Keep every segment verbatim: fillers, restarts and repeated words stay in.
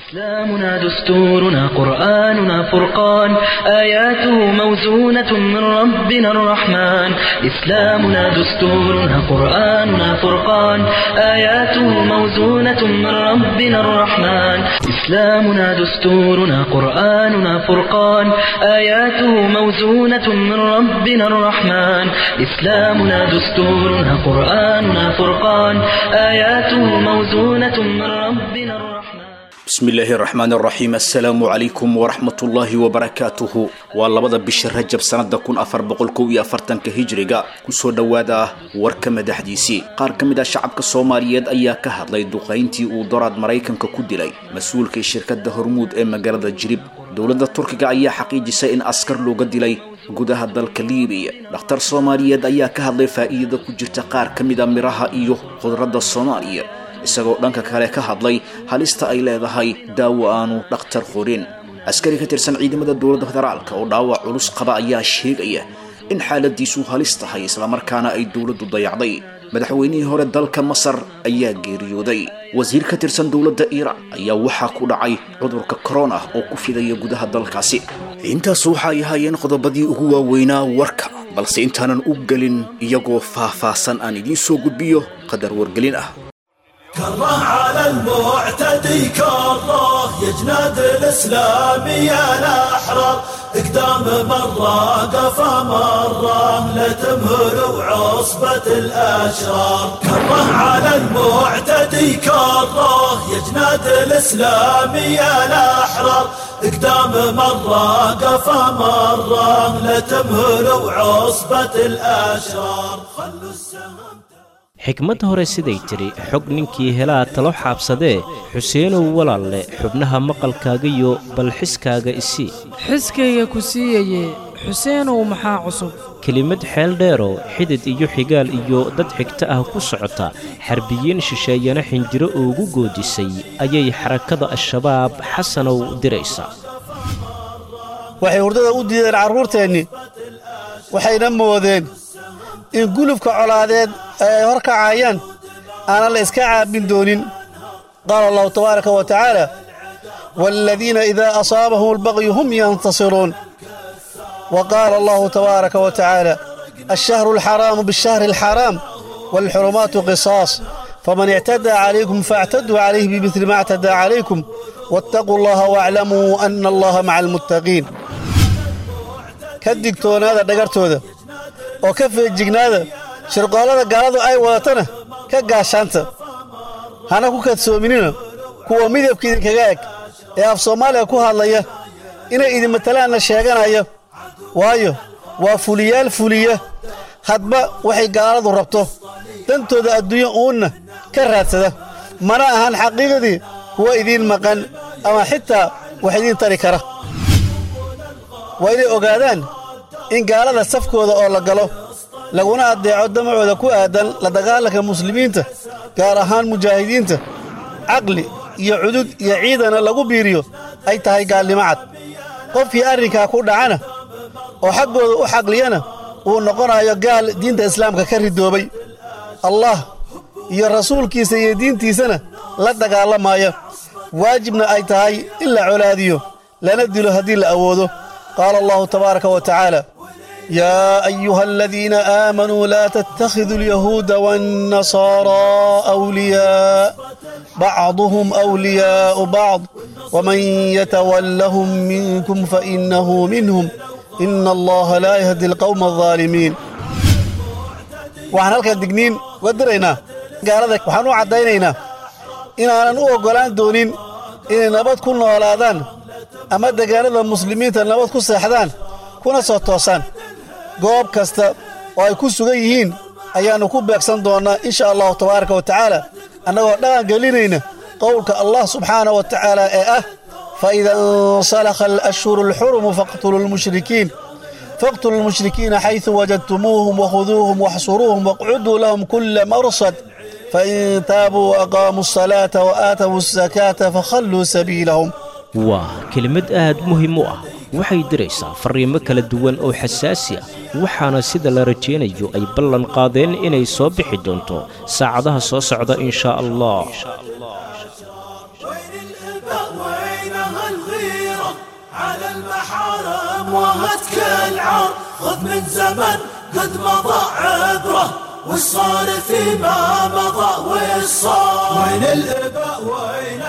إسلامنا دستورنا قرآننا فرقان آياته موزونة من ربنا الرحمن إسلامنا دستورنا قرآننا فرقان آياته موزونة من ربنا الرحمن إسلامنا دستورنا قرآننا فرقان آياته موزونة من ربنا الرحمن إسلامنا دستورنا قرآننا فرقان آياته موزونة من ربنا الرحمن بسم الله الرحمن الرحيم السلام عليكم ورحمة الله وبركاته والله بشر رجب سنة كون أفر بقول كوي أفرتن كهجرجا كسر دوادا وركم دحديسي قار كم دا شعب كصوماليات أيها كهاد لي دقينتي ودراد مريكان ككودلي مسؤول كشركة دهرمود إما جرد الجريب دولة التركية أيها حقيقي سائن أسكر لو قدلي gudaha dalka Liibiya dhakhtar Soomaaliyeed ayaa ka hadlay faa'iidada ku jirta qaar kamid ah miraha iyo khudradda Soomaaliya isagoo dhanka kale ka hadlay halista ay leedahay daawo aanu dhakhtar qorin askari ka tirsan ciidamada dowladda federaalka oo dhaawac culus qaba ayaa sheegaya in xaaladiisu halis tahay isla markaana ay dowladdu dayacday madaxweynihii hore dalka Masar ayaa geeriyooday wasiir ka tirsan dowladda Iiraan ayaa waxa ku dhacay cudurka corona oo ku fidaya gudaha dalkaasi intaas waxa ay hayeen qodobadii ugu waaweynaa warka balse intaanan u galin iyagoo faahfaahsan aan idin soo gudbiyo qadar wargelin ah كره على المعتدي كره يجناد الإسلامية الأحرار اقدام مرة قفا مرة لا تمهل وعصبة الأشرار كره على المعتدي كره يجناد الإسلامية الأحرار اقدام مرة قفا مرة لا تمهل وعصبة الأشرار خلوا السهم xikmad hore siday tiri xog ninkii helaa talo xaabsadee xuseenow walaalle xubnaha maqalkaaga iyo balxiskaaga isii xiskayga ku siiyaye xuseenow maxaa cusub kelimad xeel dheero xidid iyo xigaal iyo dad xigta ah ku socota xarbiyiin shisheeyana xinjiro ugu goodisay ayay xarakada al-shabaab xasanow diraysa waxay hurdada u diideen carruurteenni waxayna moodeen in gulufka colaadeed ay hor kacayaan aan la iska caabin doonin qaala allahu tabaaraka wa tacaala waaladiina idaa asaabahum albagyu hum yantasiruun wa qaala allahu tabaaraka wa tacaala alshahru alxaraamu biالshahri alxaraam waalxurumaatu qisaas faman ictadaa calaykum faاctaduu calayhi bimidli ma اctadaa calaykum waاttaquu allaha waaclamuu ana allaha maca almuttaqiin ka digtoonaada dhagartooda oo ka feejignaada shirqoolada gaaladu ay wadatana ka gaashaanta hana ku kadsoominina kuwa midabka idinkaga eg ee af soomaaliya ku hadlaya inay idin matalaanna sheeganaya waayo waa fuliyaal fuliya hadba waxay gaaladu rabto dantooda adduunyo uunna ka raadsada mana ahan xaqiiqadii kuwa idiin maqan ama xitaa wax idiin tari kara waa inay ogaadaan in gaalada safkooda oo la galo laguna addeeco damacooda ku aadan la dagaalanka muslimiinta gaar ahaan mujaahidiinta caqli iyo cudud iyo ciidana lagu biiriyo ay tahay gaalnimo cad qofkii arrinkaa ku dhacana oo xaggooda u xaqliyana uu noqonayo gaal diinta islaamka ka ridoobay allah iyo rasuulkiisa iyo diintiisana la dagaalamaya waajibna ay tahay in la colaadiyo lana dilo haddii la awoodo qaala allahu tabaaraka wa tacaala يا أيها الذين آمنوا لا تتخذوا اليهود والنصارى أولياء بعضهم أولياء بعض ومن يتولهم منكم فإنه منهم إن الله لا يهدي القوم الظالمين وعن هلك الدقنين ودرينا قال ذلك وحنو عدينينا إن أنا نوغلان دونين إن نبات كلنا ولادان أما دقال المسلمين نبات كل سيحدان كنا صوتوسان goob kasta oo ay ku sugan yihiin ayaanu ku beegsan doonaa insha Allah tabaaraka wa tacaala annagoo dhaqan gelinayna qowlka Allah subhanahu wa tacaala ee ah fa idha salakha al-ashhur al-hurum faqtulu al-mushrikiin faqtulu al-mushrikiina haythu wajadtumuhum wa khuduuhum wahsuruhum waq'udu lahum kull marsad fa in taabu wa aqamu as-salata wa aatu az-zakata fakhallu sabilahum waa kelimad aad muhiim u ah waxay diraysaa fariimo kala duwan oo xasaasi ah waxaana sida la rajeynayo ay ballan qaadeen inay soo bixi doonto saacadaha soo socda insha Allah الغيرة على المحارم وهتك العار خذ من زمن قد مضى عبره وش صار فيما مضى وش صار وين الإباء وين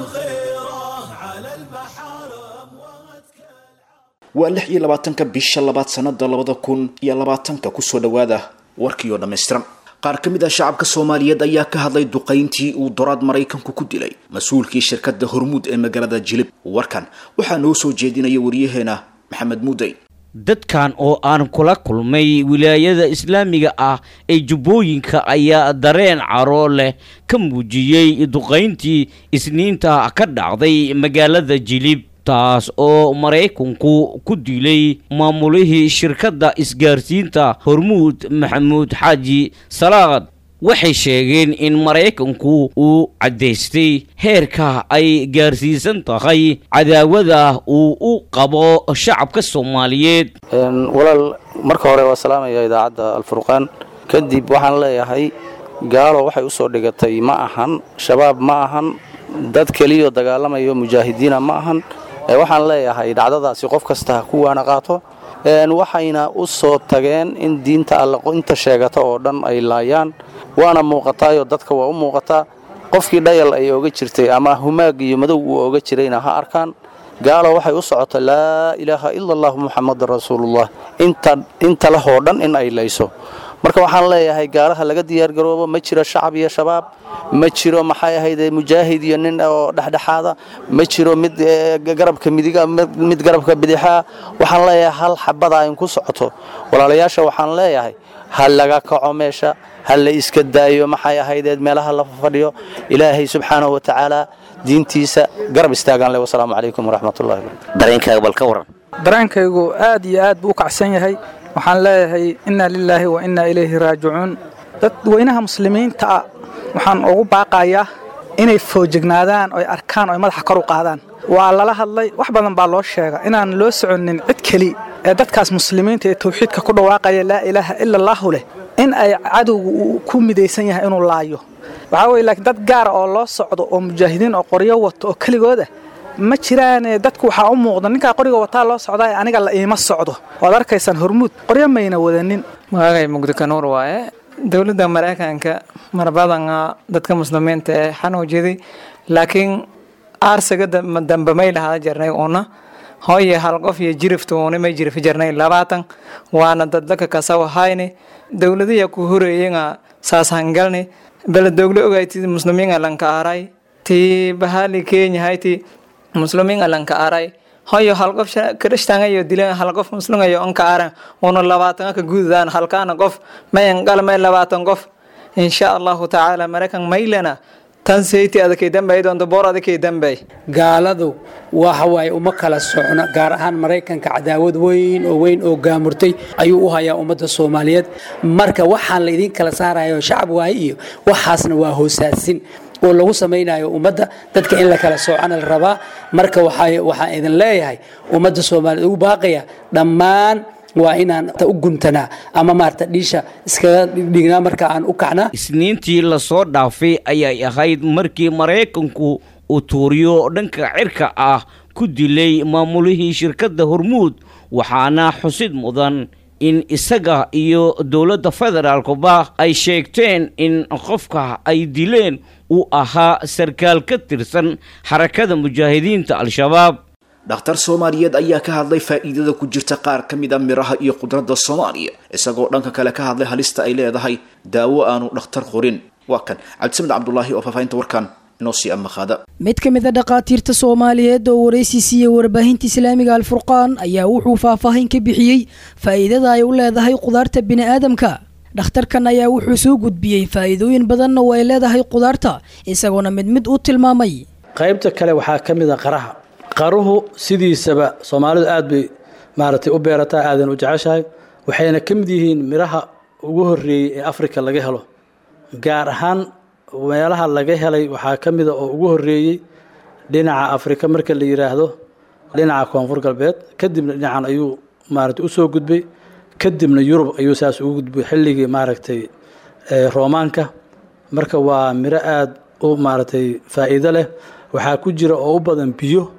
الغيرة على المحارم وهتك العار waa lix iyo labaatanka bisha labaad sanada labada kun iyo labaatanka kusoo dhawaada warkiioo dhammaystiran qaar ka mid ah shacabka Soomaaliyeed ayaa ka hadlay duqeyntii uu dooraad Mareykanku ku dilay mas'uulkii shirkadda Hormuud ee magaalada Jilib warkan waxaa noo soo jeedinaya wariyaheena Maxamed Muuday dadkan oo aan kula kulmay wilaayada islaamiga ah ee Jubbooyinka ayaa dareen caro leh ka muujiyay duqeyntii isniinta ka dhacday magaalada Jilib taas oo Mareykanku ku dilay maamulihii shirkadda isgaarsiinta Hormuud Maxamuud Xaaji Salaad waxay sheegeen in Mareykanku uu cadeystay heerka ay gaarsiisan tahay cadaawada uu u qabo shacabka Soomaaliyeed walaal marka hore waa salaamaya idaacada Al-Furqaan kadib waxaan leeyahay gaalo waxay u soo dhigatay ma ahan shabaab ma ahan dad kaliya dagaalamayo mujaahidiina ma ahan waxaan leeyahay dhacdadaasi qof kasta ku waana qaato een waxayna u soo tageen in diinta alla inta sheegata oo dhan ay laayaan waana muuqataayo dadka waa u muuqataa qofkii dhayal ay ooga jirtay ama humaag iyo madow uu ooga jirayna ha arkaan gaalo waxay u socotaa laa ilaaha illa allah muhammadur rasuulullah inta inta la hoodhan in ay layso marka waxaan leeyahay gaalaha laga diyaar garoobo ma jiro shacab iyo shabaab ma jiro maxay ahayd mujaahid iyo nin oo dhaxdhaxaada ma jiro mid garabka midiga mid garabka bidixa waxaan leeyahay hal xabada ay ku socoto walaalayaasha waxaan leeyahay hal laga kaco meesha hal la iska daayo maxay ahayd meelaha la fadhiyo ilaahay subxaanahu wa ta'ala diintiisa garab istaagan leh wassalaamu calaykum waraxmatullaahi dareenkaaga bal ka waran dareenkaygu aad iyo aad buu kacsan yahay waxaan leeyahay inna lillahi wa inna ilayhi raaji'uun dad weynaha muslimiinta waxaan ugu baaqayaa inay foojignaadaan oo arkaan oo madaxa kor u qaadaan waa lala hadlay wax badan baa loo sheegay inaan loo soconin cid kali ee dadkaas muslimiinta ee tawxiidka ku dhawaaqaya la ilaaha illa allah leh in ay cadowgu ku midaysan yahay inuu laayo waxa weey laakiin dad gaar oo loo socdo oo mujaahidiin oo qoryo wato oo kaligooda ma jiraan dadku waxa u muuqda ninka qoriga wata loo socday aniga la iima socdo oo arkaysan Hormuud qoryo mayna wadanin magay mugdi ka noor waaye dawladda Mareykanka marbadan dadka muslimiinta ee xanuujiyay laakiin aarsaga dambe may lahaa jarnay oona hooye hal qof iyo jiriftoona may jirif jarnay labaatan waana dadka ka soo hayne dawladda ku horeeyay saasan galnay bal dawladda ogaatay muslimiinta lanka aray tii bahali Kenya hayti muslimiin alanka aray hooyo hal qof krishtaanga iyo dileen hal qof muslim ayo on ka aran oo labaatan ka guudaan halkaana qof mayn qalmay labaatan qof insha Allah ta'ala Mareykan maylana tan seyti adakay dambe doon boor adakay dambe gaaladu waxa way uma kala socona gaar ahaan Mareykanka cadaawad weyn oo weyn oo gaamurtay ayuu u hayaa ummadda Soomaaliyeed marka waxaan la idin kala saarayo shacab waay iyo waxaasna waa hoosaasin oo lagu sameeynayo ummadda dadka in la kala soocana la rabaa marka waxa waxa idin leeyahay ummadda Soomaaliyeed u baaqaya dhammaan waa inaan ta u guntanaa ama maarta dhiisha iska dhignaa marka aan u kacnaa isniintii la soo dhaafay ayay ahayd markii Mareykanku uu tuuriyo dhanka cirka ah ku dilay maamulihii shirkadda Hormuud waxaana xusid mudan in isaga iyo dawladda federaalkuba ay sheegteen in qofka ay dileen uu ahaa sarkaal ka tirsan xarakada mujaahidiinta al-shabaab dhakhtar Soomaaliyeed ayaa ka hadlay faa'iidada ku jirta qaar ka mid ah miraha iyo khudradda Soomaaliya isagoo dhanka kale ka hadlay halista ay leedahay daawo aanu dhakhtar qorin waa kan Cabdisamed Cabdullaahi oo faafaynta warkan inoo sii amaqada mid ka mid ah dhaqaatiirta Soomaaliyeed oo wareysi siiyay warbaahinta Islaamiga Al-Furqaan ayaa wuxuu faahfaahin ka bixiyay faa'iidada ay u leedahay khudaarta bini'aadamka dhakhtarkan ayaa wuxuu soo gudbiyay faa'iidooyin badan oo ay leedahay khudaarta isagoona mid mid u tilmaamay qaybta kale waxaa ka mid ah qaraha qaruhu sidiisaba Soomaalidu aad bay maartay u beerataa aadan u jeceshahay waxayna ka mid yihiin miraha ugu horeeyay ee Afrika laga helo gaar ahaan meelaha laga helay waxaa ka mid ah oo ugu horeeyay dhinaca Afrika marka la yiraahdo dhinaca koonfur galbeed kadibna dhinacan ayuu maartay u soo gudbay kadibna Yurub ayuu saas ugu gudbay xilligii maartay ee Roomaanka marka waa miro aad u maartay faa'iido leh waxaa ku jira oo u badan biyo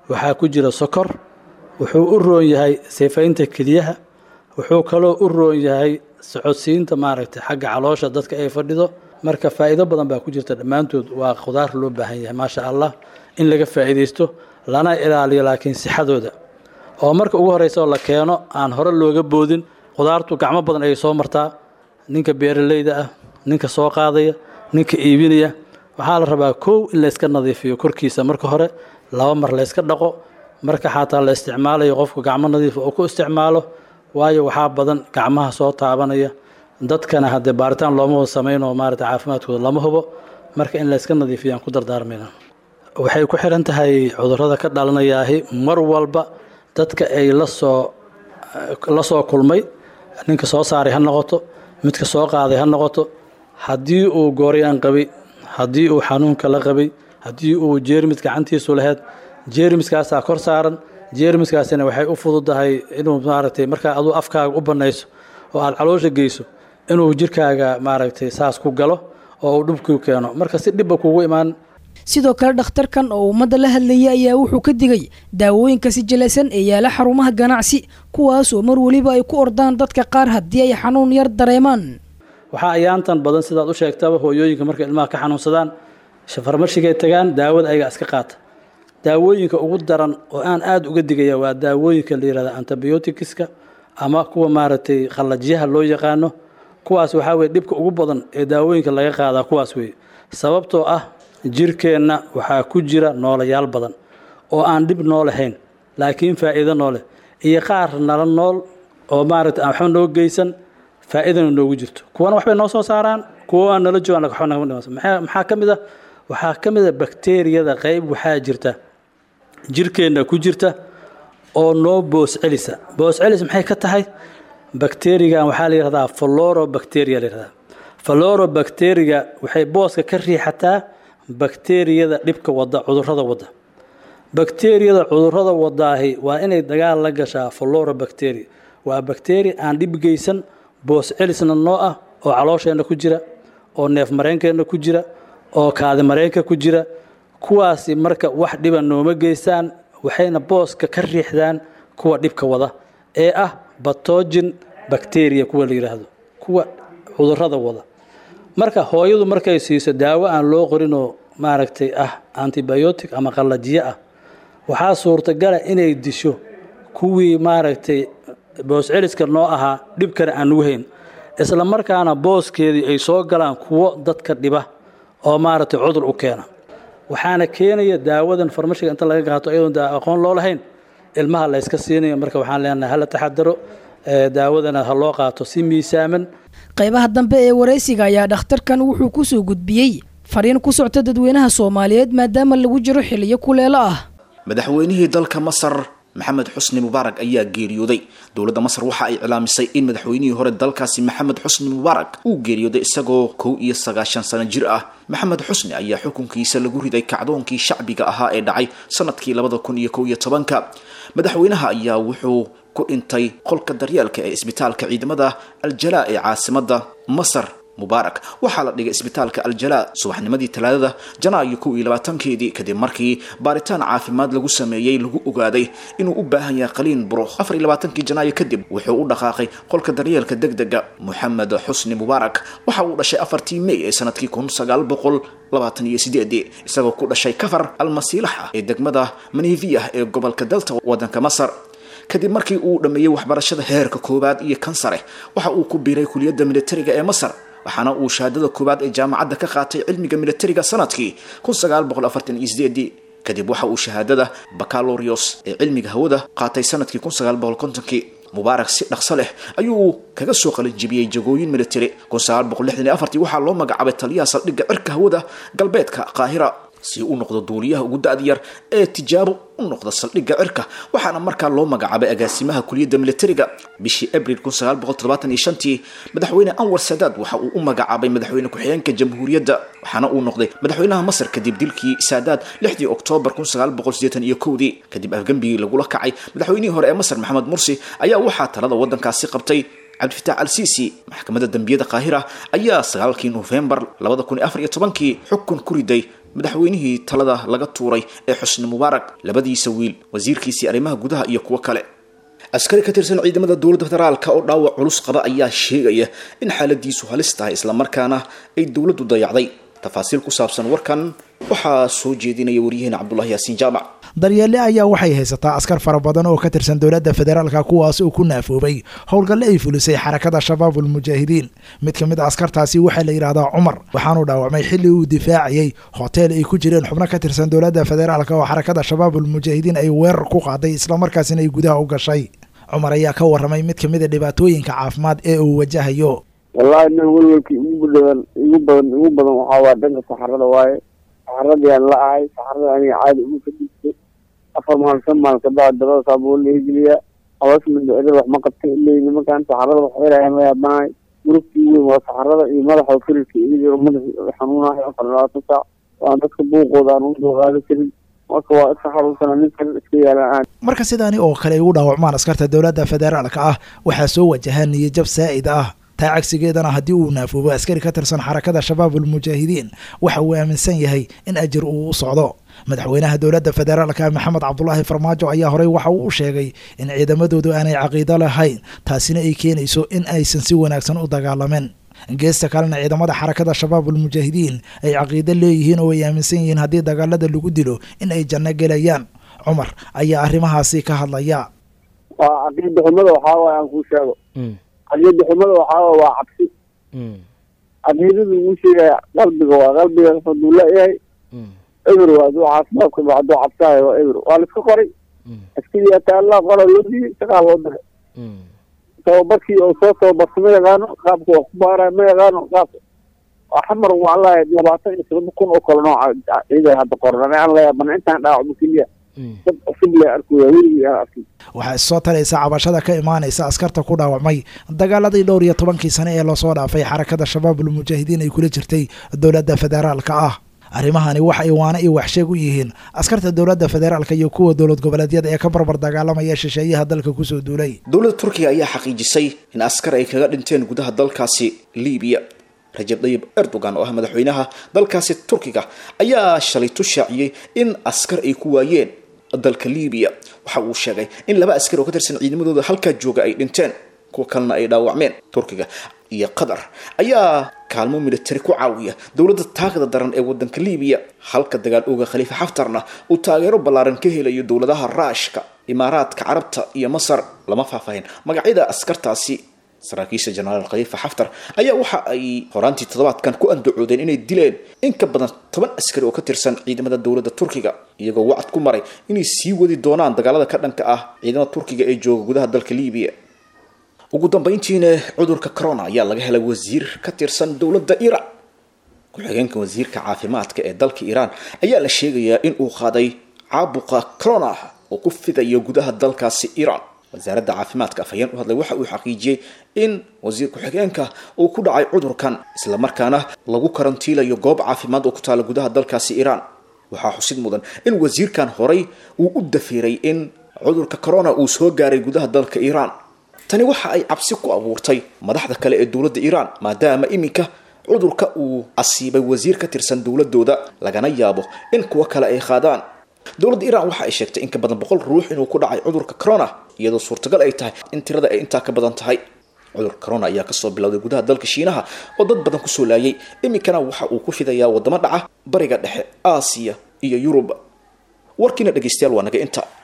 waxaa ku jira sokor, wuxuu u roon yahay seefaynta keliyaha, wuxuu kaloo u roon yahay socodsiinta maaragtay xagga caloosha dadka ay fadhido. marka faa'iido badan baa ku jirta. dhammaantood waa khudaar loo baahan yahay maasha allah in laga faa'iidaysto lana ilaaliyo, laakiin sixadooda oo marka ugu horeysa oo la keeno aan hore looga boodin. khudaartu gacmo badan ayay soo martaa, ninka beeraleyda ah, ninka soo qaadaya, ninka iibinaya. waxaa la rabaa kow in la iska nadiifiyo korkiisa marka hore, laba mar la iska dhaqo, marka xataa la isticmaalayo qofku gacmo nadiif oo ku isticmaalo, waayo waxaa badan gacmaha soo taabanaya. dadkana haddee baaritaan looma wada samayn oo maarata caafimaadkooda lama hubo, marka in la iska nadiifiyaan ku dardaarmayna. waxay ku xiran tahay cudurrada ka dhalanayaahi mar walba dadka ay la soo la soo kulmay, ninka soo saaray ha noqoto, midka soo qaaday ha noqoto, haddii uu gooryaan qabay, haddii uu xanuunka la qabay, haddii uu jeermis gacantiisu lahayd, jeermiskaasaa kor saaran. jeermiskaasina waxay u fududahay inuu maaragtay markaa aduu afkaaga u banayso oo aad caloosha geyso inuu jirkaaga maaragtay saas ku galo oo uu dhibkuu keeno, marka si dhibba kugu imaan. sidoo kale dhakhtarkan oo ummadda la hadlayay ayaa wuxuu ka digay daawooyinka si jilaysan ee yaala xarumaha ganacsi, kuwaas oo mar waliba ay ku ordaan dadka qaar haddii ay xanuun yar dareemaan. waxaa ayaantan badan sidaad u sheegtaba hooyooyinka markay ilmaha ka xanuunsadaan farmashigay tagaan, daawada ayaga iska qaata. daawooyinka ugu daran oo aan aad uga digaya waa daawooyinka la yidhahda antibioticska ama kuwa maaragtay qallajyaha loo yaqaano. kuwaas waxaa weye dhibka ugu badan ee daawooyinka laga qaadaa kuwaas weye, sababtoo ah jirkeenna waxaa ku jira noolayaal badan oo aan dhib nool ahayn laakiin faa'iido noole, iyo qaar nala nool oo maaragtay aan waxba noo geysan faa'iidana noogu jirto. kuwana waxbay noo soo saaraan, kuwa aan nala joogaan waxba nagama dhimansan. maxaa maxaa ka mid ah waxaa ka mid a bakteeriyada qayb waxaa jirta jirkeenna ku jirta oo noo boos celisa. boos celis maxay ka tahay? bakteerigan waxaa la yidhahdaa florobacteria la yidhahdaa. florobacteriga waxay booska ka riixataa bakteeriyada dhibka wada, cudurrada wada. bakteeriyada cudurrada wadaahi waa inay dagaal la gashaa florobacteria. waa bakteeri aan dhib geysan, boos celisna noo ah, oo caloosheenna ku jira, oo neef mareenkeenna ku jira, oo kaadi mareenka ku jira. kuwaasi marka wax dhiba nooma geystaan, waxayna booska ka riixdaan kuwa dhibka wada ee ah pathogen bacteria kuwa la yidhaahdo, kuwa cudurrada wada. marka hooyadu markay siiso daawo aan loo qorinoo maaragtay ah antibiotic ama qallajiye ah, waxaa suurtagala inay disho kuwii maaragtay boos celiska noo ahaa, dhibkana aan ugu hayn, isla markaana booskeedii ay soo galaan kuwo dadka dhiba oo maaragtay cudur u keena. waxaana keenaya daawadan farmashiga inta laga qaato iyadoon aqoon loo lahayn ilmaha la iska siinayo. marka waxaan leenahay hala taxadaro, daawadana ha loo qaato si miisaaman. qaybaha dambe ee waraysiga ayaa dhakhtarkan wuxuu ku soo gudbiyey fariin ku socota dadweynaha Soomaaliyeed maadaama lagu jiro xilliyo kuleelo ah. madaxweynihii dalka Masar maxamed xusni mubaarak ayaa geeriyooday. dowladda Masar waxa ay cilaamisay in madaxweynihii hore dalkaasi maxamed xusni mubaarak uu geeriyooday isagoo kow iyo sagaashan sano jir ah. maxamed xusni ayaa xukunkiisa lagu riday kacdoonkii shacbiga ahaa ee dhacay sanadkii labada kun iyo kow iyo tobanka. madaxweynaha ayaa wuxuu ku dhintay qolka daryeelka ee isbitaalka ciidamada Al-Jalaa ee caasimadda Masar. mubaarak waxaa la dhigay isbitaalka Al-Jalaa subaxnimadii talaadada janaayo kow iyo labaatankeedii kadib markii baaritaan caafimaad lagu sameeyay lagu ogaaday inuu u baahan yahay qaliin buro. afar iyo labaatankii janaayo kadib wuxuu u dhaqaaqay qolka daryeelka degdega. maxamed xusni mubaarak waxa uu dhashay afartii May ee sanadkii kun sagaal boqol labaatan iyo sideed isagoo ku dhashay Kafar al-Masiilaha ee degmada Maneviyah ee gobolka Delta wadanka Masar. kadib markii uu dhameeyay waxbarashada heerka koobaad iyo kan sare waxa uu ku biiray kuliyadda militariga ee Masar, waxaana uu shahaadada koobaad ee jaamacadda ka qaatay cilmiga militariga sanadkii kun sagaal boqol afartan iyo sideed. kadib waxa uu shahaadada baccalaureus ee cilmiga hawada qaatay sanadkii kun sagaal boqol konton. mubaarak si dhaqso leh ayuu kaga soo qalin jabiyay jagooyin militari. kun sagaal boqol lixdan iyo afar waxaa loo magacaabay taliyaha saldhigga cirka hawada galbeedka Qaahira si uu noqdo duuliyaha ugu da'da yar ee tijaabo u noqda saldhigga cirka, waxaana markaa loo magacaabay agaasimaha kuliyadda militariga. bishii Abriil kun sagaal boqol toddobaatan iyo shan madaxweyne Anwar Saadaat waxa uu u magacaabay madaxweyne ku-xigeenka jamhuuriyadda, waxaana uu noqday madaxweynaha Masar kadib dilkii Saadaat lixdii Oktoobar kun sagaal boqol siddeetan iyo kow. kadib afgambigii lagula kacay madaxweynihii hore ee Masar Maxamed Mursi ayaa waxaa talada wadankaasi qabtay cabdifitaax al-Siisi. maxkamadda dambiyada Qaahira ayaa sagaalkii Novembar labada kun iyo afar iyo tobankii xukun ku riday madaxweynihii talada laga tuuray ee xusni mubaarak labadiisa wiil wasiirkiisii arrimaha gudaha iyo kuwo kale askari ka tirsan ciidamada dowladda federaalka oo dhaawac culus qaba ayaa sheegaya in xaaladiisu halis tahay isla markaana ay dowladdu dayacday tafaasiil ku saabsan warkan waxaa soo jeedinaya waryaheena cabdullaahi yaasiin jaamac daryeelle ayaa waxay haysataa askar fara badan oo ka tirsan dowladda federaalka kuwaas oo ku naafoobay howlgalle ay fulisay xarakada shabaabul mujaahidiin mid ka mid a askartaasi waxaa la yidhaahdaa cumar waxaanuu dhaawacmay xilli uu difaacayay hoteel ay ku jireen xubno ka tirsan dowladda federaalka oo xarakada shabaabul mujaahidiin ay weerar ku qaaday islamarkaasina ay gudaha u gashay cumar ayaa ka warramay mid ka mid a dhibaatooyinka caafimaad ee uu wajahayo wallahi nin welwelkii ugu badan ugu badan ugu badan waxaa waa dhanka saxarada waaye saxaradii aan la ahay saxarada aniga caadi ugu kadibtay afar maal shan maal kabacdi dabada saabuun la higeliyaa awas mindhicirada wax ma qabtay ilay nimankaan saxarada wax xiraaya ma yaabanahay gurubkii weyn waa saxarada iyo madaxa firilka iga jiro madaxii xanuunayo afar labaatan saac waan dadka buuqooda aan u dooqaadi karin marka waa iska xaruursana ninkan iska yaalaan marka sidaani oo kale ay ugu dhaawacmaan askarta dowladda federaalka ah waxaa soo wajahaa niyajab saa'id ah taa cagsigeedana haddii uu naafoobo askari ka tirsan xarakada shabaabul mujaahidiin waxa uu aaminsan yahay in ajir uu u socdo madaxweynaha dowladda federaalka maxamed cabdulaahi farmaajo ayaa horey waxa uu u sheegay in ciidamadoodu aanay caqiido lahayn taasina ay keenayso in aysan si wanaagsan u dagaalamin geesta kalena ciidamada xarakada shabaabul mujaahidiin ay caqiido leeyihiin oo ay aaminsan yihiin haddii dagaalada lagu dilo in ay janno gelayaan cumar ayaa arrimahaasi ka hadlaya waa caqiida xumada waxaa waay aan kuu sheego caqiida xumada waxaa waay waa cabsi caqiidadu uu sheegaya qalbiga waa qalbiga haduu leeyahay eber waa aduu caafimaadka ba hadduu cabsaayo waa eber waa laiska qoray askariya taallaa qora loo dhiyey shaqaa loo diray tababarkii oo soo tababarta ma yaqaano qaabka wax ku baaraya ma yaqaano qaabka waa xamar waxaan leeyahay labaatan iyo toban kun oo kale nooca ciidan hadda qoran aan leeyahay bana intaan dhaawac keliya dad cusub le arkuya weligii aan arkay waxaa issoo taraysa cabashada ka imaanaysa askarta ku dhaawacmay dagaaladii dhowr iyo tobankii sane ee lasoo dhaafay xarakada shabaabul mujaahidiin ay kula jirtay dowladda federaalka ah arrimahani waxa ay waana iyo waxsheeg u yihiin askarta dowladda federaalka iyo kuwa dowlad goboleedyada ee ka barbar dagaalamaya shisheeyaha dalka kusoo duulay dowladda turkiga ayaa xaqiijisay in askar ay kaga dhinteen gudaha dalkaasi liibiya rajab tayyib erdogan oo ah madaxweynaha dalkaasi turkiga ayaa shalay tushaaciyey in askar ay ku waayeen dalka liibiya waxa uu sheegay in laba askar oo ka tirsan ciidamadooda halkaa jooga ay dhinteen kuwa kalena ay dhaawacmeen turkiga iyo qatar ayaa kaalmo militari ku caawiya dowladda taagda daran ee wadanka liibiya halka dagaal ooga khaliifa xaftarna uu taageero ballaaran ka helayo dowladaha raashka imaaraadka carabta iyo masar lama faahfaahin magacyada askartaasi saraakiisha jenaraal khaliifa xaftar ayaa waxa ay horaantii toddobaadkan ku andacoodeen inay dileen in ka badan toban askari oo ka tirsan ciidamada dowladda turkiga iyagoo wacad ku maray inay sii wadi doonaan dagaalada ka dhanka ah ciidamada turkiga ee jooga gudaha dalka liibiya ugu dambeyntiina cudurka corona ayaa laga helay wasiir ka tirsan dowladda iiraan ku-xigeenka wasiirka caafimaadka ee dalka iiraan ayaa la sheegayaa in uu qaaday caabuqa corona oo ku fidayo gudaha dalkaasi iiraan wasaaradda caafimaadka afhayeen u hadlay waxa uu xaqiijiyey in wasiir ku-xigeenka uu ku dhacay cudurkan isla markaana lagu karantiilayo goob caafimaad oo ku taala gudaha dalkaasi iiraan waxaa xusid mudan in wasiirkan horay uu u dafiiray in cudurka corona uu soo gaaray gudaha dalka iiraan tani waxa ay cabsi ku abuurtay madaxda kale ee dowladda iiraan maadaama iminka cudurka uu asiibay wasiir ka tirsan dowladooda lagana yaabo in kuwa kale ay qaadaan dowladda iiraan waxa ay sheegtay in ka badan boqol ruux inuu ku dhacay cudurka corona iyadoo suurtagal ay tahay in tirada ay intaa ka badan tahay cudurka corona ayaa kasoo bilowday gudaha dalka shiinaha oo dad badan kusoo laayay iminkana waxa uu ku fidayaa wadamo dhaca bariga dhexe aasiya iyo yurub warkiina dhegeystayaal waa naga inta